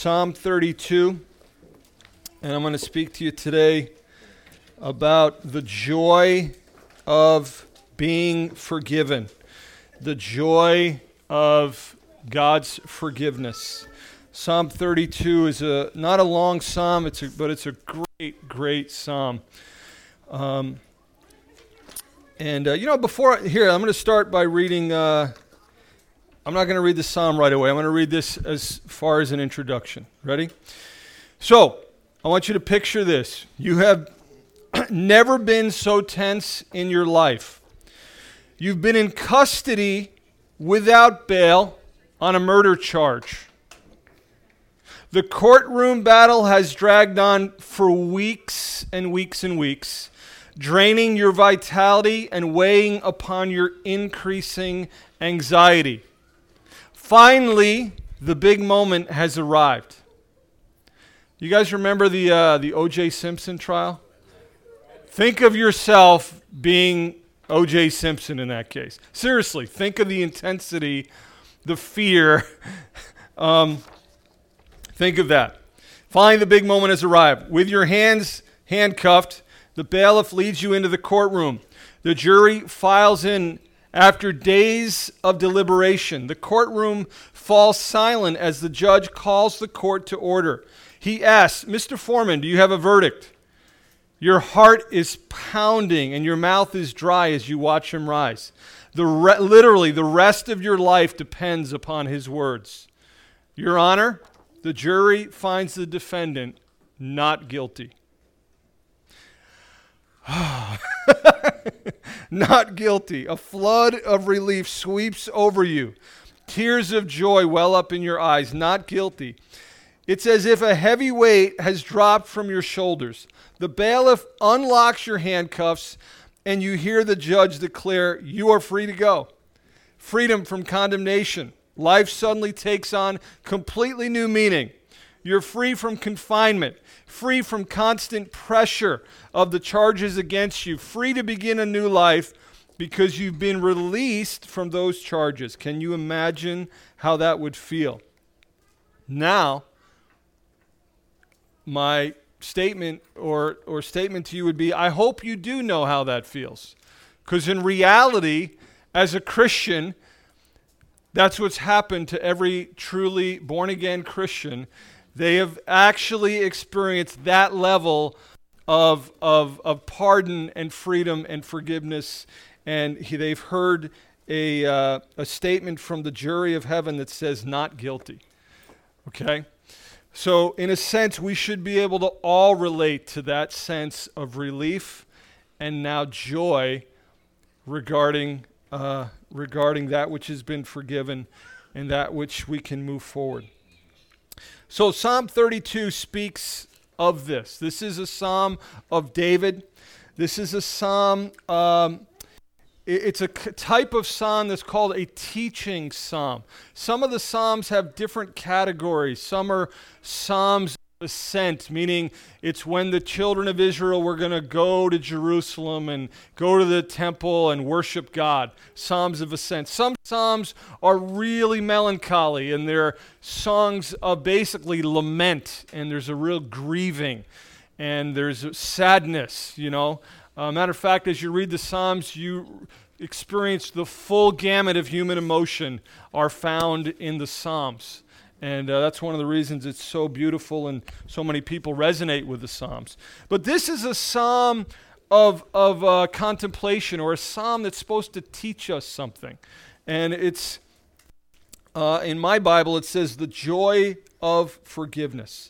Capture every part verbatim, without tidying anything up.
Psalm thirty-two, and I'm going to speak to you today about the joy of being forgiven, the joy of God's forgiveness. Psalm thirty-two is a not a long psalm, it's a, but it's a great, great psalm. Um, and, uh, you know, before, here, I'm going to start by reading, uh, I'm not going to read the psalm right away. I'm going to read this as far as an introduction. Ready? So, I want you to picture this. You have never been so tense in your life. You've been in custody without bail on a murder charge. The courtroom battle has dragged on for weeks and weeks and weeks, draining your vitality and weighing upon your increasing anxiety. Finally, the big moment has arrived. You guys remember the uh, the O J Simpson trial? Think of yourself being O J Simpson in that case. Seriously, think of the intensity, the fear. um, think of that. Finally, the big moment has arrived. With your hands handcuffed, the bailiff leads you into the courtroom. The jury files in after days of deliberation. The courtroom falls silent as the judge calls the court to order. He asks, "Mister Foreman, do you have a verdict?" Your heart is pounding and your mouth is dry as you watch him rise. The re- literally, the rest of your life depends upon his words. Your Honor, the jury finds the defendant not guilty. Not guilty. A flood of relief sweeps over you. Tears of joy well up in your eyes. Not guilty. It's as if a heavy weight has dropped from your shoulders. The bailiff unlocks your handcuffs, and you hear the judge declare, "You are free to go." Freedom from condemnation. Life suddenly takes on completely new meaning. You're free from confinement, free from constant pressure of the charges against you, free to begin a new life because you've been released from those charges. Can you imagine how that would feel? Now, my statement or, or statement to you would be, I hope you do know how that feels. Because in reality, as a Christian, that's what's happened to every truly born-again Christian. They have actually experienced that level of, of, of pardon and freedom and forgiveness. And he, they've heard a, uh, a statement from the jury of heaven that says not guilty. Okay? So in a sense, we should be able to all relate to that sense of relief and now joy regarding, uh, regarding that which has been forgiven and that which we can move forward. So Psalm thirty-two speaks of this. This is a psalm of David. This is a psalm, um, it, it's a c- type of psalm that's called a teaching psalm. Some of the psalms have different categories. Some are psalms of ascent, meaning it's when the children of Israel were going to go to Jerusalem and go to the temple and worship God. Psalms of ascent. Some psalms are really melancholy, and they're songs of basically lament, and there's a real grieving, and there's sadness, you know. Uh, matter of fact, as you read the Psalms, you experience the full gamut of human emotion are found in the Psalms. And uh, that's one of the reasons it's so beautiful and so many people resonate with the Psalms. But this is a psalm of, of uh, contemplation, or a psalm that's supposed to teach us something. And it's, uh, in my Bible, it says the joy of forgiveness.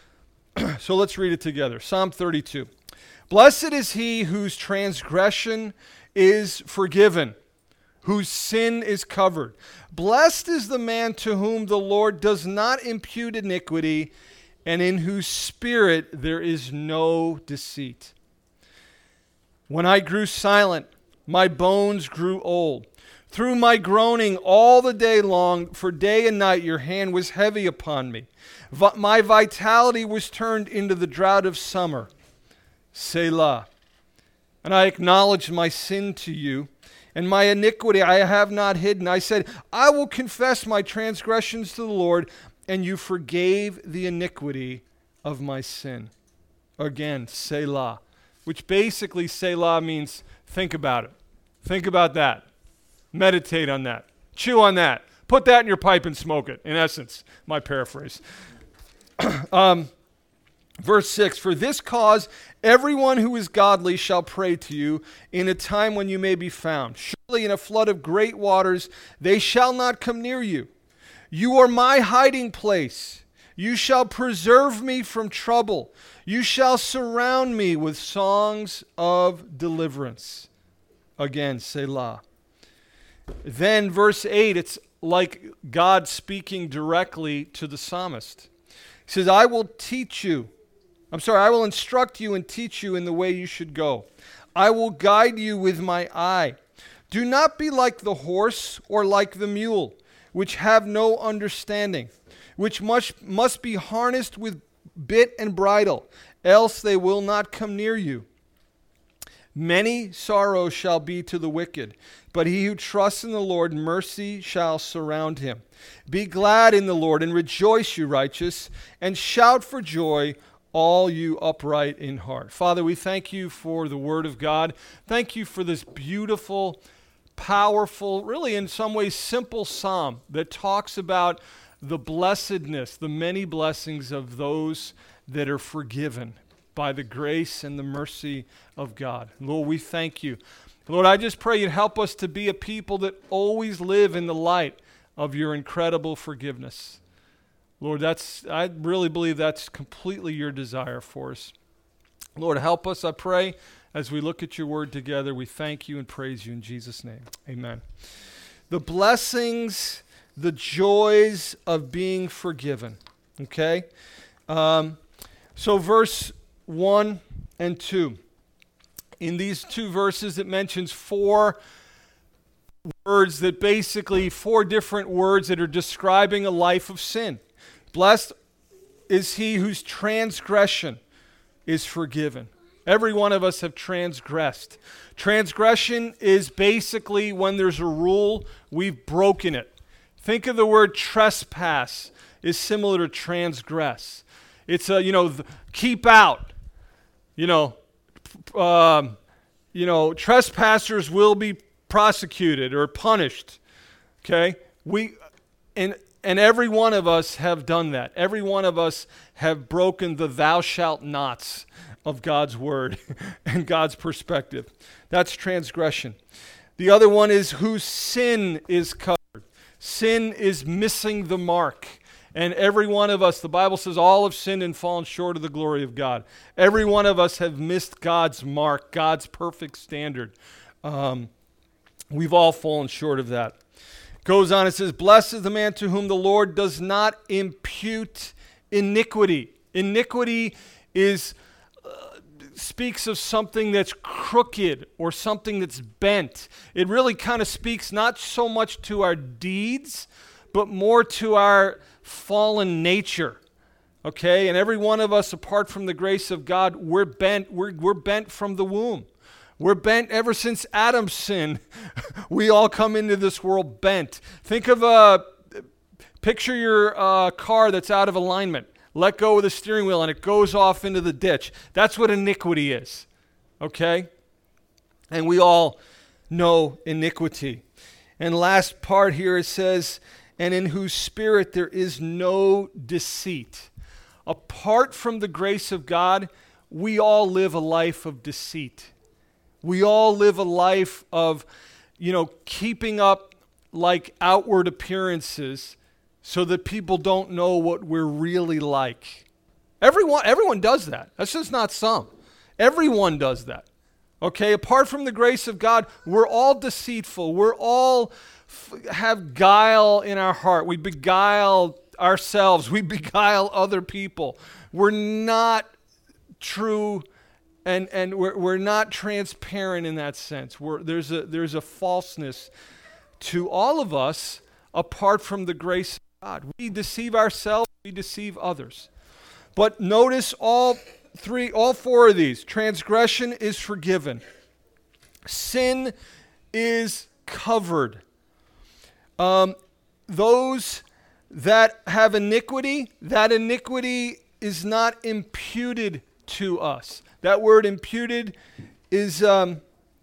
So let's read it together. Psalm thirty-two. Blessed is he whose transgression is forgiven, whose sin is covered. Blessed is the man to whom the Lord does not impute iniquity, and in whose spirit there is no deceit. When I grew silent, my bones grew old. Through my groaning all the day long, for day and night your hand was heavy upon me. Vi- my vitality was turned into the drought of summer. Selah. And I acknowledged my sin to you, and my iniquity I have not hidden. I said, I will confess my transgressions to the Lord, and you forgave the iniquity of my sin. Again, Selah, which basically Selah means think about it. Think about that. Meditate on that. Chew on that. Put that in your pipe and smoke it, in essence, my paraphrase. um, verse six, for this cause everyone who is godly shall pray to you in a time when you may be found. Surely in a flood of great waters they shall not come near you. You are my hiding place. You shall preserve me from trouble. You shall surround me with songs of deliverance. Again, Selah. Then verse eight, it's like God speaking directly to the psalmist. He says, I will teach you. I'm sorry, I will instruct you and teach you in the way you should go. I will guide you with my eye. Do not be like the horse or like the mule, which have no understanding, which must, must be harnessed with bit and bridle, else they will not come near you. Many sorrows shall be to the wicked, but he who trusts in the Lord, mercy shall surround him. Be glad in the Lord and rejoice, you righteous, and shout for joy, all you upright in heart. Father, we thank you for the word of God. Thank you for this beautiful, powerful, really in some ways simple psalm that talks about the blessedness, the many blessings of those that are forgiven by the grace and the mercy of God. Lord, we thank you. Lord, I just pray you'd help us to be a people that always live in the light of your incredible forgiveness. Lord, that's I really believe that's completely your desire for us. Lord, help us, I pray, as we look at your word together. We thank you and praise you in Jesus' name. Amen. The blessings, the joys of being forgiven. Okay? Um, so verse one and two. In these two verses, it mentions four words that basically, four different words that are describing a life of sin. Blessed is he whose transgression is forgiven. Every one of us have transgressed. Transgression is basically when there's a rule, we've broken it. Think of the word trespass is similar to transgress. It's a, you know, th- keep out. You know, um, you know, trespassers will be prosecuted or punished. Okay? We, and And every one of us have done that. Every one of us have broken the thou shalt nots of God's word and God's perspective. That's transgression. The other one is whose sin is covered. Sin is missing the mark. And every one of us, the Bible says, all have sinned and fallen short of the glory of God. Every one of us have missed God's mark, God's perfect standard. Um, we've all fallen short of that. Goes on, it says, blessed is the man to whom the Lord does not impute iniquity. Iniquity is uh, speaks of something that's crooked or something that's bent. It really kind of speaks not so much to our deeds, but more to our fallen nature. Okay? And every one of us, apart from the grace of God, we're bent, we're, we're bent from the womb. We're bent ever since Adam's sin. We all come into this world bent. Think of a, picture your uh, car that's out of alignment. Let go of the steering wheel and it goes off into the ditch. That's what iniquity is. Okay? And we all know iniquity. And last part here it says, and in whose spirit there is no deceit. Apart from the grace of God, we all live a life of deceit. We all live a life of, you know, keeping up like outward appearances so that people don't know what we're really like. Everyone, everyone does that. That's just not some. Everyone does that. Okay, apart from the grace of God, we're all deceitful. We're all f- have guile in our heart. We beguile ourselves. We beguile other people. We're not true. And and we're we're not transparent in that sense. We're, there's a there's a falseness to all of us apart from the grace of God. We deceive ourselves, we deceive others. But notice all three, all four of these. Transgression is forgiven. Sin is covered. Um, those that have iniquity, that iniquity is not imputed to us. That word imputed is um,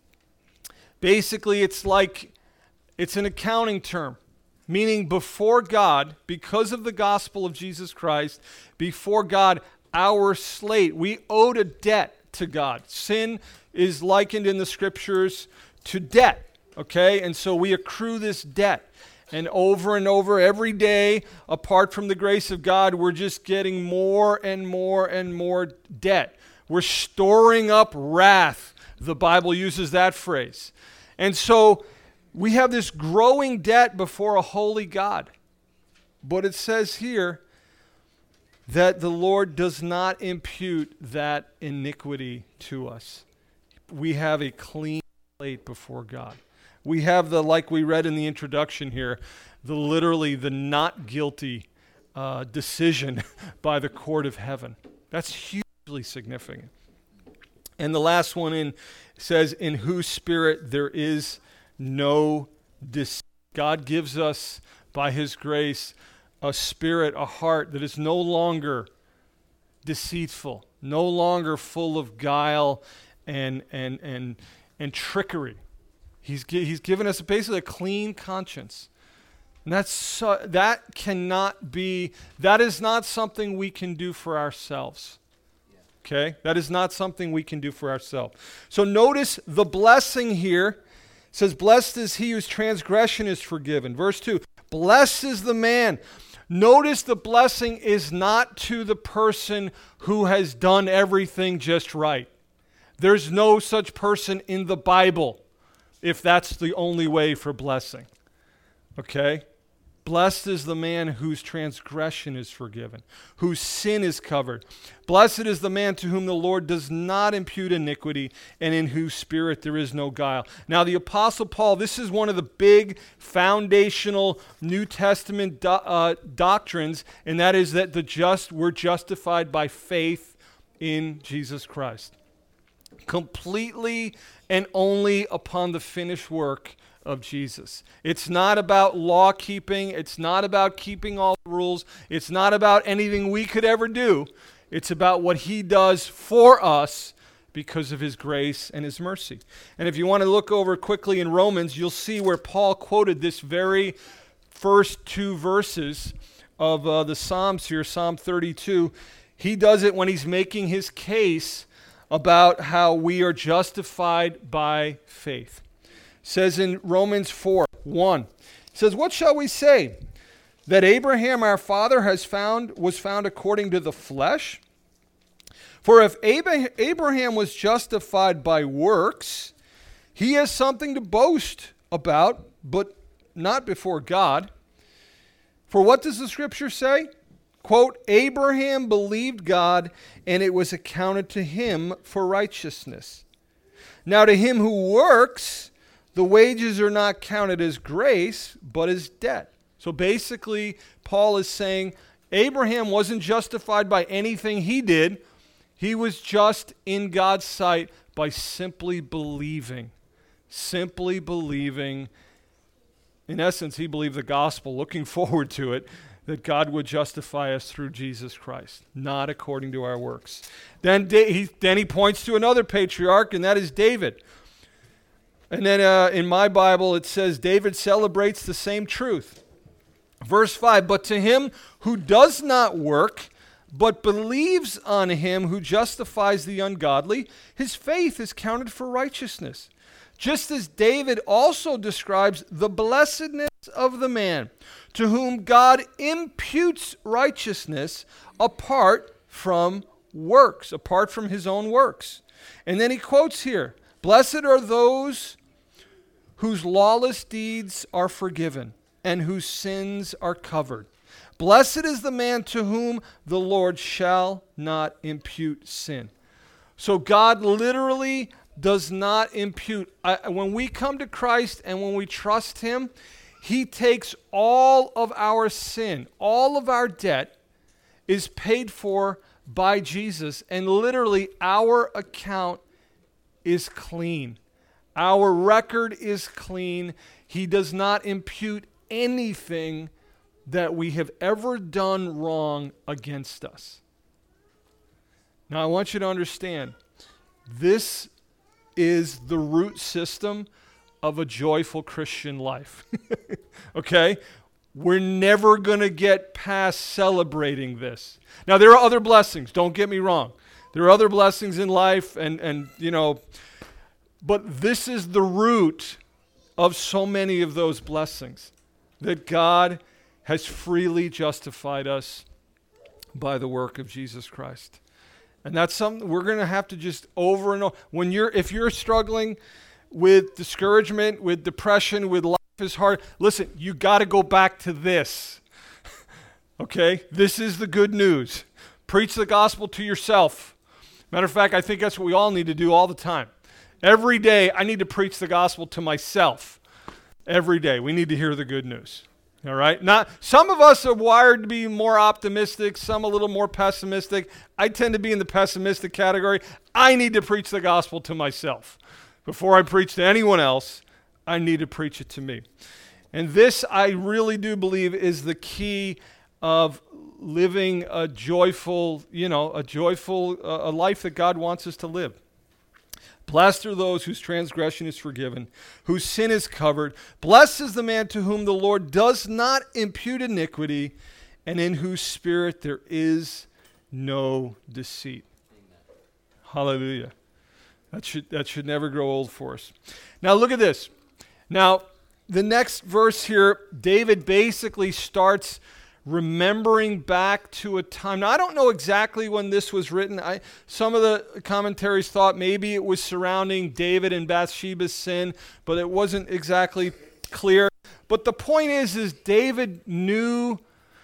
basically, it's like, it's an accounting term, meaning before God, because of the gospel of Jesus Christ, before God, our slate, we owed a debt to God. Sin is likened in the scriptures to debt, okay? And so we accrue this debt. And over and over, every day, apart from the grace of God, we're just getting more and more and more debt. We're storing up wrath. The Bible uses that phrase. And so we have this growing debt before a holy God. But it says here that the Lord does not impute that iniquity to us. We have a clean slate before God. We have the, like we read in the introduction here, the literally the not guilty uh, decision by the court of heaven. That's hugely significant. And the last one in says, in whose spirit there is no deceit. God gives us, by his grace, a spirit, a heart that is no longer deceitful, no longer full of guile and and and and trickery. He's he's given us basically a clean conscience. And that's so, that cannot be, that is not something we can do for ourselves. Okay? That is not something we can do for ourselves. So notice the blessing here. It says, blessed is he whose transgression is forgiven. Verse two, blessed is the man. Notice the blessing is not to the person who has done everything just right. There's no such person in the Bible, if that's the only way for blessing. Okay? Blessed is the man whose transgression is forgiven, whose sin is covered. Blessed is the man to whom the Lord does not impute iniquity, and in whose spirit there is no guile. Now the Apostle Paul, this is one of the big foundational New Testament do, uh, doctrines, and that is that the just were justified by faith in Jesus Christ. Completely and only upon the finished work of Jesus. It's not about law keeping. It's not about keeping all the rules. It's not about anything we could ever do. It's about what he does for us because of his grace and his mercy. And if you want to look over quickly in Romans, you'll see where Paul quoted this very first two verses of uh, the Psalms here, Psalm thirty-two. He does it when he's making his case about how we are justified by faith. It says in Romans four, one, it says, what shall we say? That Abraham our father has found was found according to the flesh? For if Abraham was justified by works, he has something to boast about, but not before God. For what does the scripture say? Quote, Abraham believed God, and it was accounted to him for righteousness. Now to him who works, the wages are not counted as grace, but as debt. So basically, Paul is saying Abraham wasn't justified by anything he did. He was just in God's sight by simply believing. Simply believing. In essence, he believed the gospel, looking forward to it, that God would justify us through Jesus Christ, not according to our works. Then he, then he points to another patriarch, and that is David. And then uh, in my Bible, it says David celebrates the same truth. Verse five, but to him who does not work, but believes on him who justifies the ungodly, his faith is counted for righteousness. Just as David also describes the blessedness of the man to whom God imputes righteousness apart from works, apart from his own works. And then he quotes here, blessed are those whose lawless deeds are forgiven and whose sins are covered. Blessed is the man to whom the Lord shall not impute sin. So God literally does not impute. I, when we come to Christ and when we trust him, he takes all of our sin, all of our debt is paid for by Jesus, and literally our account is clean. Our record is clean. He does not impute anything that we have ever done wrong against us. Now, I want you to understand, this is the root system of a joyful Christian life. Okay? We're never going to get past celebrating this. Now, there are other blessings. Don't get me wrong. There are other blessings in life, and, and you know, but this is the root of so many of those blessings, that God has freely justified us by the work of Jesus Christ. And that's something we're going to have to just over and over. When you're, if you're struggling with discouragement, with depression, with life is hard, listen, you got to go back to this. Okay? This is the good news. Preach the gospel to yourself. Matter of fact, I think that's what we all need to do all the time. Every day, I need to preach the gospel to myself. Every day, we need to hear the good news. All right? Not, some of us are wired to be more optimistic, some a little more pessimistic. I tend to be in the pessimistic category. I need to preach the gospel to myself. Before I preach to anyone else, I need to preach it to me. And this, I really do believe, is the key of living a joyful, you know, a joyful, uh, a life that God wants us to live. Blessed are those whose transgression is forgiven, whose sin is covered. Blessed is the man to whom the Lord does not impute iniquity, and in whose spirit there is no deceit. Amen. Hallelujah. That should, that should never grow old for us. Now look at this. Now, the next verse here, David basically starts remembering back to a time. Now, I don't know exactly when this was written. I, some of the commentaries thought maybe it was surrounding David and Bathsheba's sin, but it wasn't exactly clear. But the point is, is David knew,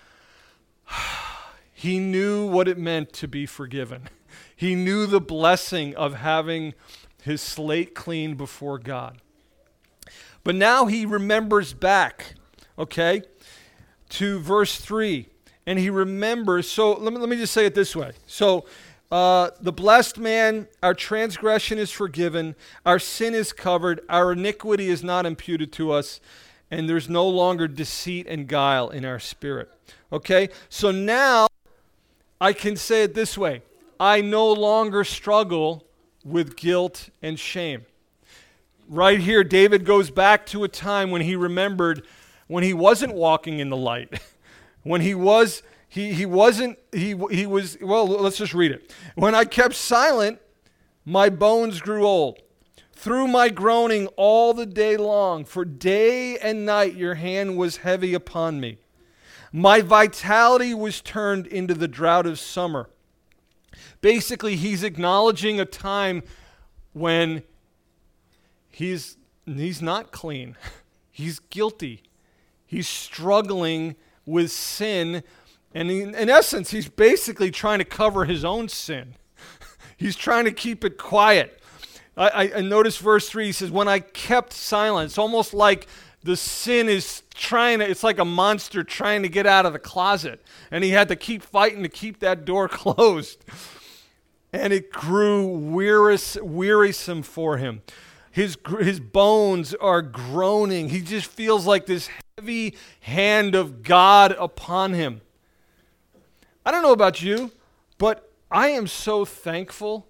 he knew what it meant to be forgiven. He knew the blessing of having his slate clean before God. But now he remembers back, okay, to verse three, and he remembers. So let me, let me just say it this way. So uh, the blessed man, our transgression is forgiven, our sin is covered, our iniquity is not imputed to us, and there's no longer deceit and guile in our spirit. Okay, so now I can say it this way. I no longer struggle with guilt and shame. Right here, David goes back to a time when he remembered when he wasn't walking in the light, when he was, he he wasn't, he he was, well, let's just read it. When I kept silent, my bones grew old. Through my groaning all the day long, for day and night your hand was heavy upon me. My vitality was turned into the drought of summer. Basically, he's acknowledging a time when he's he's not clean. He's guilty. He's struggling with sin, and in, in essence, he's basically trying to cover his own sin. He's trying to keep it quiet. I, I, I notice verse three, he says, when I kept silent, it's almost like the sin is trying to, it's like a monster trying to get out of the closet, and he had to keep fighting to keep that door closed. And it grew wearis, wearisome for him. His, his bones are groaning. He just feels like this heavy hand of God upon him. I don't know about you, but I am so thankful.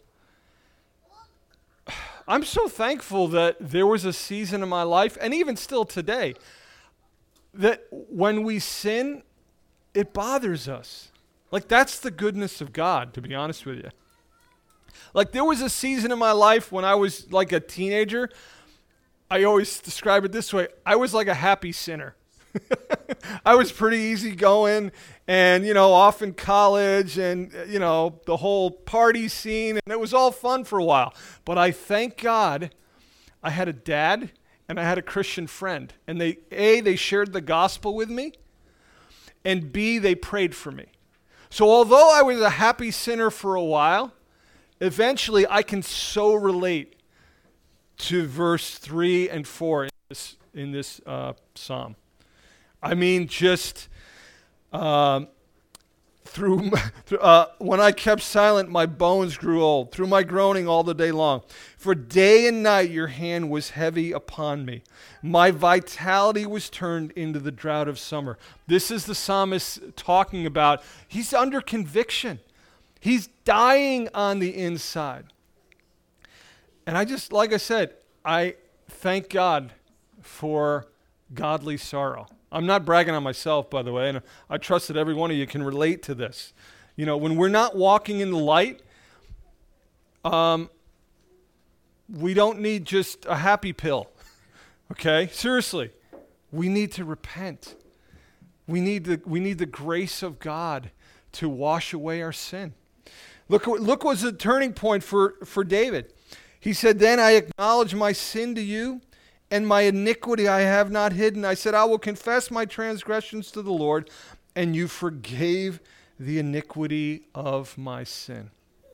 I'm so thankful that there was a season in my life, and even still today, that when we sin, it bothers us. Like, that's the goodness of God, to be honest with you. Like, there was a season in my life when I was like a teenager. I always describe it this way. I was like a happy sinner. I was pretty easygoing and, you know, off in college and, you know, the whole party scene. And it was all fun for a while. But I thank God I had a dad and I had a Christian friend. And they, A, they shared the gospel with me. And B, they prayed for me. So although I was a happy sinner for a while, eventually I can so relate to verse three and four in this, in this uh, psalm. I mean, just um, Through, uh, when I kept silent, my bones grew old. Through my groaning all the day long. For day and night your hand was heavy upon me. My vitality was turned into the drought of summer. This is the psalmist talking about. He's under conviction. He's dying on the inside. And I just, like I said, I thank God for godly sorrow. I'm not bragging on myself, by the way, and I trust that every one of you can relate to this. You know, when we're not walking in the light, um, we don't need just a happy pill, okay? Seriously, we need to repent. We need the, we need the grace of God to wash away our sin. Look, look what was the turning point for, for David. He said, then I acknowledge my sin to you, and my iniquity I have not hidden. I said, I will confess my transgressions to the Lord, and you forgave the iniquity of my sin.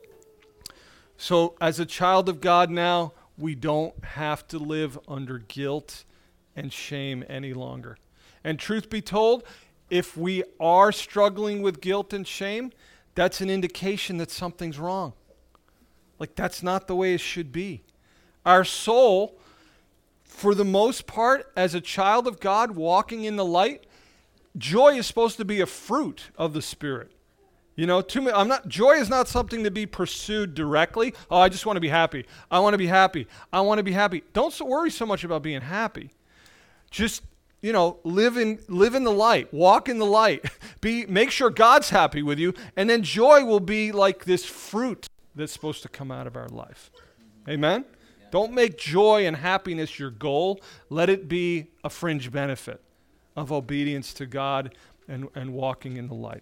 So as a child of God now, we don't have to live under guilt and shame any longer. And truth be told, if we are struggling with guilt and shame, that's an indication that something's wrong. Like, that's not the way it should be. Our soul, for the most part, as a child of God walking in the light, joy is supposed to be a fruit of the Spirit. You know, to me, I'm not, joy is not something to be pursued directly. Oh, I just want to be happy. I want to be happy. I want to be happy. Don't so worry so much about being happy. Just, you know, live in live in the light. Walk in the light. Be make sure God's happy with you, and then joy will be like this fruit that's supposed to come out of our life. Amen? Don't make joy and happiness your goal. Let it be a fringe benefit of obedience to God and, and walking in the light.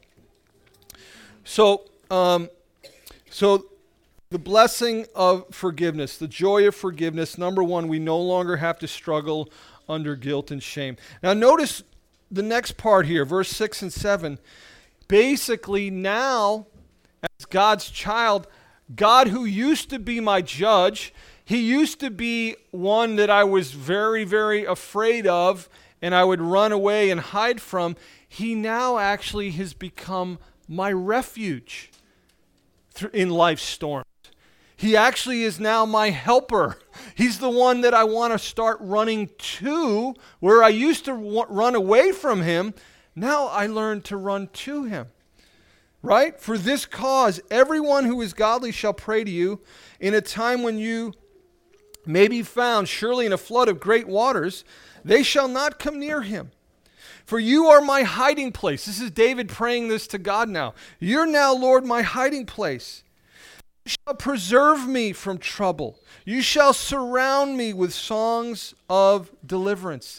So, um, so the blessing of forgiveness, the joy of forgiveness, number one, we no longer have to struggle under guilt and shame. Now notice the next part here, verse six and seven. Basically now, as God's child, God who used to be my judge, he used to be one that I was very, very afraid of and I would run away and hide from. He now actually has become my refuge in life's storms. He actually is now my helper. He's the one that I want to start running to. Where I used to w- run away from him, now I learn to run to him. Right? For this cause, everyone who is godly shall pray to you in a time when you may be found surely in a flood of great waters. They shall not come near him. For you are my hiding place. This is David praying this to God now. You're now, Lord, my hiding place. You shall preserve me from trouble. You shall surround me with songs of deliverance.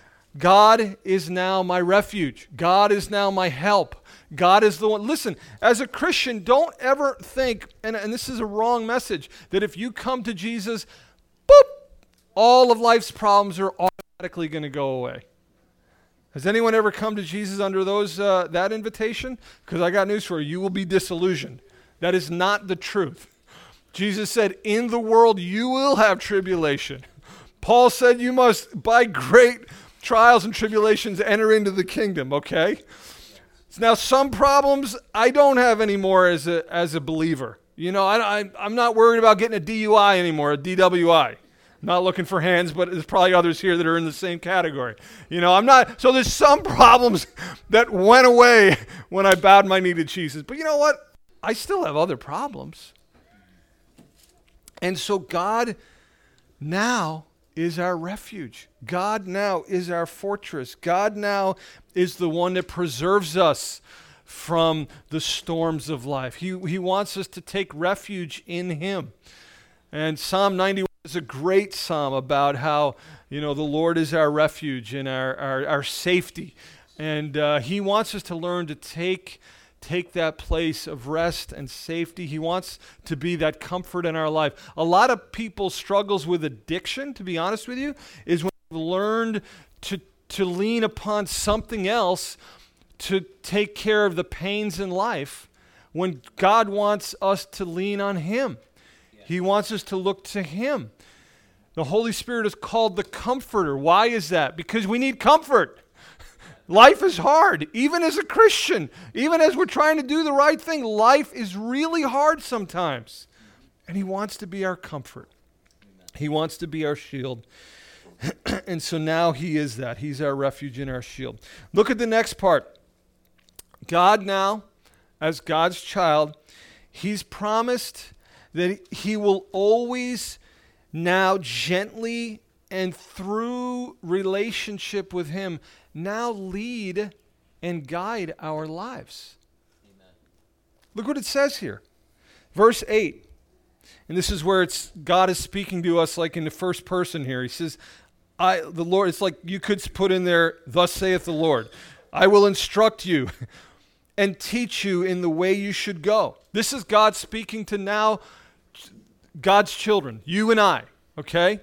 God is now my refuge. God is now my help. God is the one. Listen, as a Christian, don't ever think, and, and this is a wrong message, that if you come to Jesus, boop, all of life's problems are automatically going to go away. Has anyone ever come to Jesus under those uh, that invitation? Because I got news for you. You will be disillusioned. That is not the truth. Jesus said, in the world you will have tribulation. Paul said you must, by great trials and tribulations, enter into the kingdom, okay? Now, some problems I don't have anymore as a as a believer. You know, I, I, I'm not worried about getting a D U I anymore, a D W I. Not looking for hands, but there's probably others here that are in the same category. You know, I'm not, so there's some problems that went away when I bowed my knee to Jesus. But you know what? I still have other problems. And so God now is our refuge. God now is our fortress. God now is the one that preserves us from the storms of life. He, he wants us to take refuge in him. And Psalm ninety-one is a great psalm about how, you know, the Lord is our refuge and our, our, our safety. And uh, he wants us to learn to take, take that place of rest and safety. He wants to be that comfort in our life. A lot of people struggles with addiction, to be honest with you, is when they've learned to, to lean upon something else to take care of the pains in life, when God wants us to lean on him. He wants us to look to him. The Holy Spirit is called the Comforter. Why is that? Because we need comfort. Life is hard, even as a Christian. Even as we're trying to do the right thing, life is really hard sometimes. And he wants to be our comfort. Amen. He wants to be our shield. And so now he is that. He's our refuge and our shield. Look at the next part. God now, as God's child, he's promised that he will always now gently and through relationship with him now lead and guide our lives. Amen. Look what it says here. Verse eight. And this is where it's God is speaking to us like in the first person here. He says, I the Lord, it's like you could put in there, thus saith the Lord, I will instruct you and teach you in the way you should go. This is God speaking to now God's children, you and I, okay?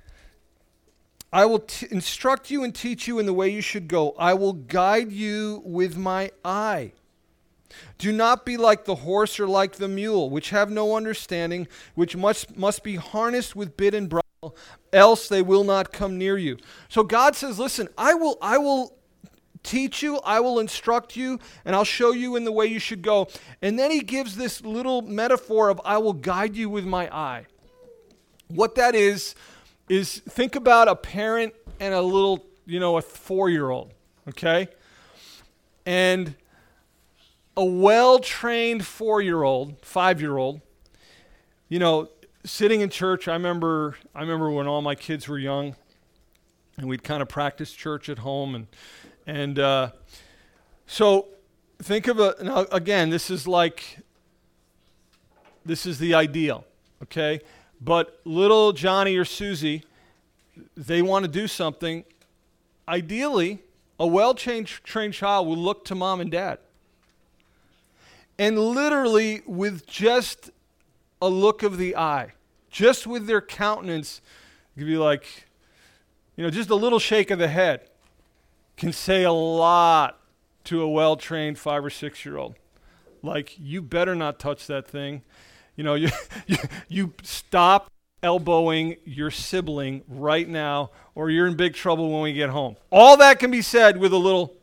I will t- instruct you and teach you in the way you should go. I will guide you with my eye. Do not be like the horse or like the mule, which have no understanding, which must, must be harnessed with bit and bridle, else they will not come near you. So God says, listen, I will, I will teach you, I will instruct you, and I'll show you in the way you should go. And then he gives this little metaphor of, I will guide you with my eye. What that is, is think about a parent and a little, you know, a four-year-old, okay? And a well-trained four-year-old, five-year-old, you know, sitting in church, I remember I remember when all my kids were young, and we'd kind of practice church at home, and and uh, so think of a, now again, this is like, this is the ideal, okay? But little Johnny or Susie, they want to do something. Ideally, a well-trained trained child will look to mom and dad. And literally, with just a look of the eye, just with their countenance, it could be like, you know, just a little shake of the head can say a lot to a well-trained five or six-year-old. Like, you better not touch that thing. You know, you, you, you stop elbowing your sibling right now, or you're in big trouble when we get home. All that can be said with a little,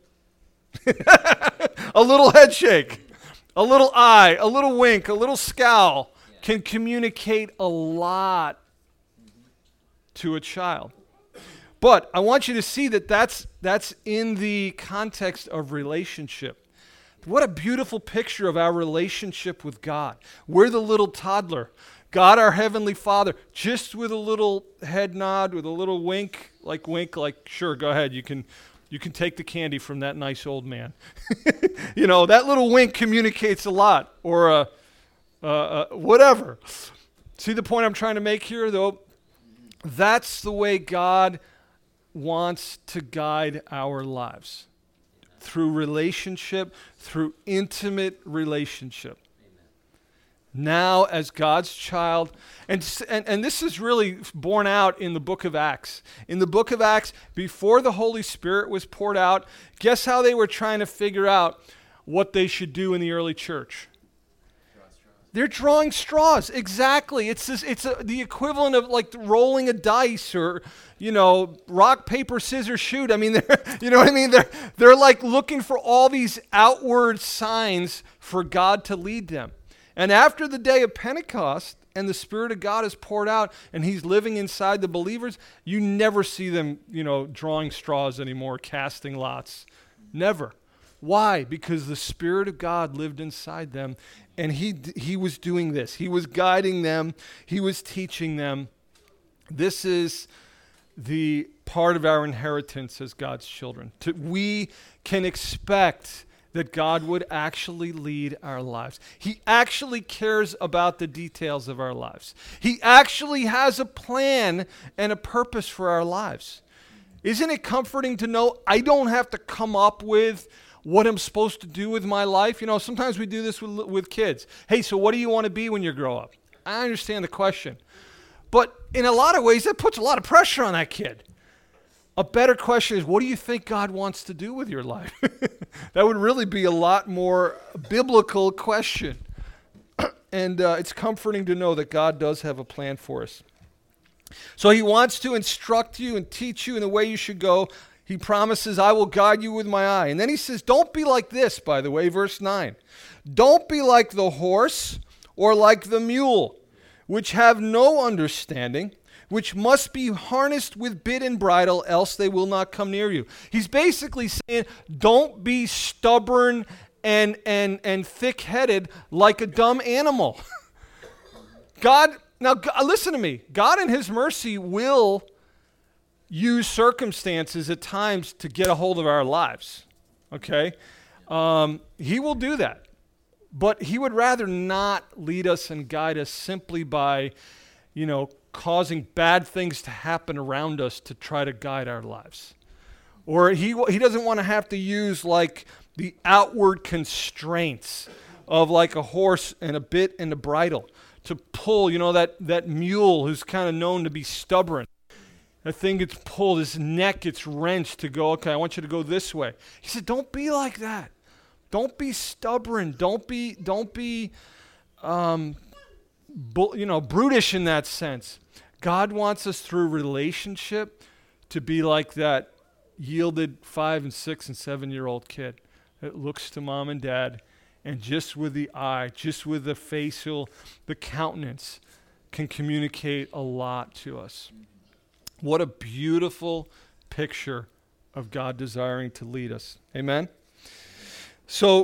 a little head shake, a little eye, a little wink, a little scowl can communicate a lot to a child. But I want you to see that that's, that's in the context of relationship. What a beautiful picture of our relationship with God. We're the little toddler. God, our Heavenly Father, just with a little head nod, with a little wink, like wink, like, sure, go ahead. You can, you can take the candy from that nice old man. You know, that little wink communicates a lot, or uh, uh, uh, whatever. See the point I'm trying to make here, though? That's the way God wants to guide our lives. Through relationship, through intimate relationship. Amen. Now, as God's child, and, and, and this is really borne out in the book of Acts. In the book of Acts, before the Holy Spirit was poured out, guess how they were trying to figure out what they should do in the early church? They're drawing straws. Exactly. It's this, it's a, the equivalent of like rolling a dice, or, you know, rock, paper, scissors, shoot. I mean, they're, you know what I mean? They're, they're like looking for all these outward signs for God to lead them. And after the day of Pentecost and the Spirit of God is poured out and he's living inside the believers, you never see them, you know, drawing straws anymore, casting lots. Never. Why? Because the Spirit of God lived inside them, and he he was doing this. He was guiding them. He was teaching them. This is the part of our inheritance as God's children. To, we can expect that God would actually lead our lives. He actually cares about the details of our lives. He actually has a plan and a purpose for our lives. Isn't it comforting to know I don't have to come up with what I'm supposed to do with my life? You know, sometimes we do this with, with kids. Hey, so what do you want to be when you grow up? I understand the question. But in a lot of ways, that puts a lot of pressure on that kid. A better question is, what do you think God wants to do with your life? That would really be a lot more biblical question. And uh, it's comforting to know that God does have a plan for us. So he wants to instruct you and teach you in the way you should go. He promises, I will guide you with my eye. And then he says, don't be like this, by the way, verse nine. Don't be like the horse or like the mule, which have no understanding, which must be harnessed with bit and bridle, else they will not come near you. He's basically saying, don't be stubborn and, and, and thick-headed like a dumb animal. God, now God, listen to me. God in his mercy will use circumstances at times to get a hold of our lives, okay? Um, he will do that. But he would rather not lead us and guide us simply by, you know, causing bad things to happen around us to try to guide our lives. Or he he doesn't want to have to use like the outward constraints of like a horse and a bit and a bridle to pull, you know, that, that mule who's kind of known to be stubborn. That thing gets pulled, his neck gets wrenched to go, okay, I want you to go this way. He said, don't be like that. Don't be stubborn. Don't be, don't be, um, bu- you know, brutish in that sense. God wants us through relationship to be like that yielded five and six and seven-year-old kid that looks to mom and dad and just with the eye, just with the facial, the countenance can communicate a lot to us. What a beautiful picture of God desiring to lead us. Amen? So,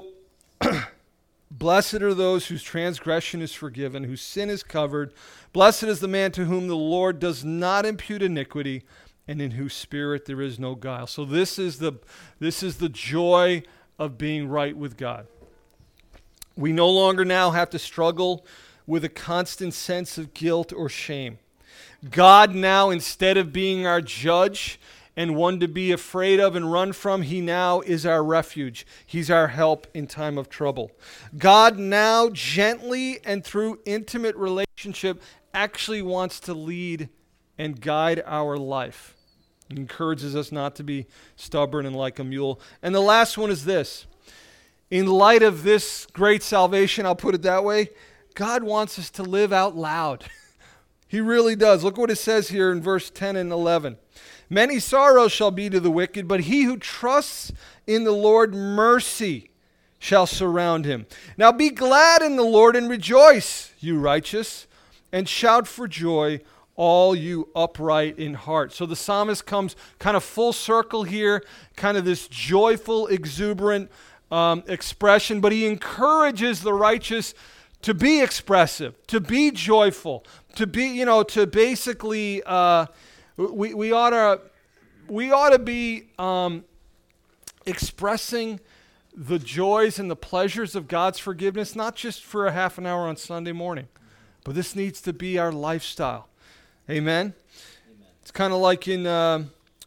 blessed are those whose transgression is forgiven, whose sin is covered. Blessed is the man to whom the Lord does not impute iniquity, and in whose spirit there is no guile. So this is the this is the joy of being right with God. We no longer now have to struggle with a constant sense of guilt or shame. God now, instead of being our judge and one to be afraid of and run from, he now is our refuge. He's our help in time of trouble. God now gently and through intimate relationship actually wants to lead and guide our life. He encourages us not to be stubborn and like a mule. And the last one is this. In light of this great salvation, I'll put it that way, God wants us to live out loud. He really does. Look what it says here in verse ten and eleven. Many sorrows shall be to the wicked, but he who trusts in the Lord, mercy shall surround him. Now be glad in the Lord and rejoice, you righteous, and shout for joy, all you upright in heart. So the psalmist comes kind of full circle here, kind of this joyful, exuberant um, expression, but he encourages the righteous to be expressive, to be joyful, to be, you know, to basically... Uh, We we ought to we ought to be um, expressing the joys and the pleasures of God's forgiveness, not just for a half an hour on Sunday morning, but this needs to be our lifestyle. Amen. Amen. It's kind of like in uh,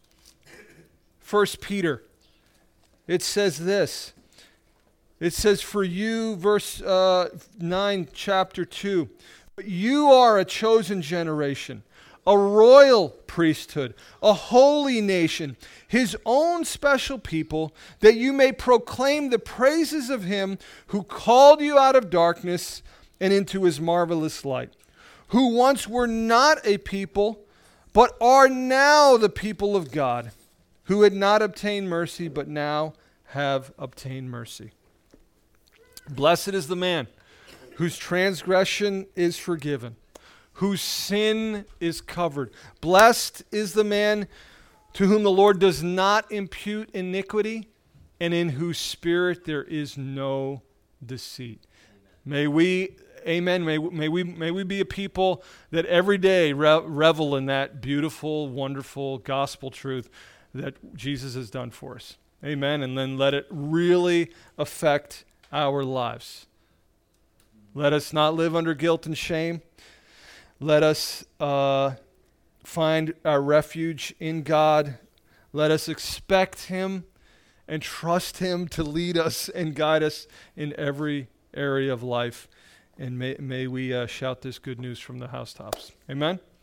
First Peter. It says this. It says, "For you," verse uh, nine, chapter two. "But you are a chosen generation, a royal priesthood, a holy nation, his own special people, that you may proclaim the praises of him who called you out of darkness and into his marvelous light, who once were not a people, but are now the people of God, who had not obtained mercy, but now have obtained mercy." Blessed is the man whose transgression is forgiven, whose sin is covered. Blessed is the man to whom the Lord does not impute iniquity, and in whose spirit there is no deceit. Amen. May we, amen, may, may, we, may we be a people that every day re- revel in that beautiful, wonderful gospel truth that Jesus has done for us. Amen, and then let it really affect our lives. Let us not live under guilt and shame. Let us uh, find our refuge in God. Let us expect him and trust him to lead us and guide us in every area of life. And may, may we uh, shout this good news from the housetops. Amen?